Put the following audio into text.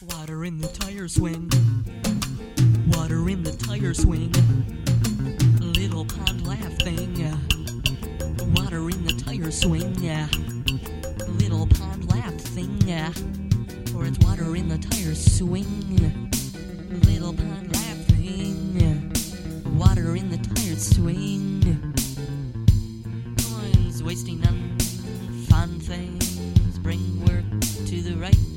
Water in the tire swing. Water in the tire swing. Little pond laughing. Water in the tire swing. Little pond laughing. For it's water in the tire swing. Little pond laughing. Water in the tire swing. Coins wasting on fun things. Bring work to the right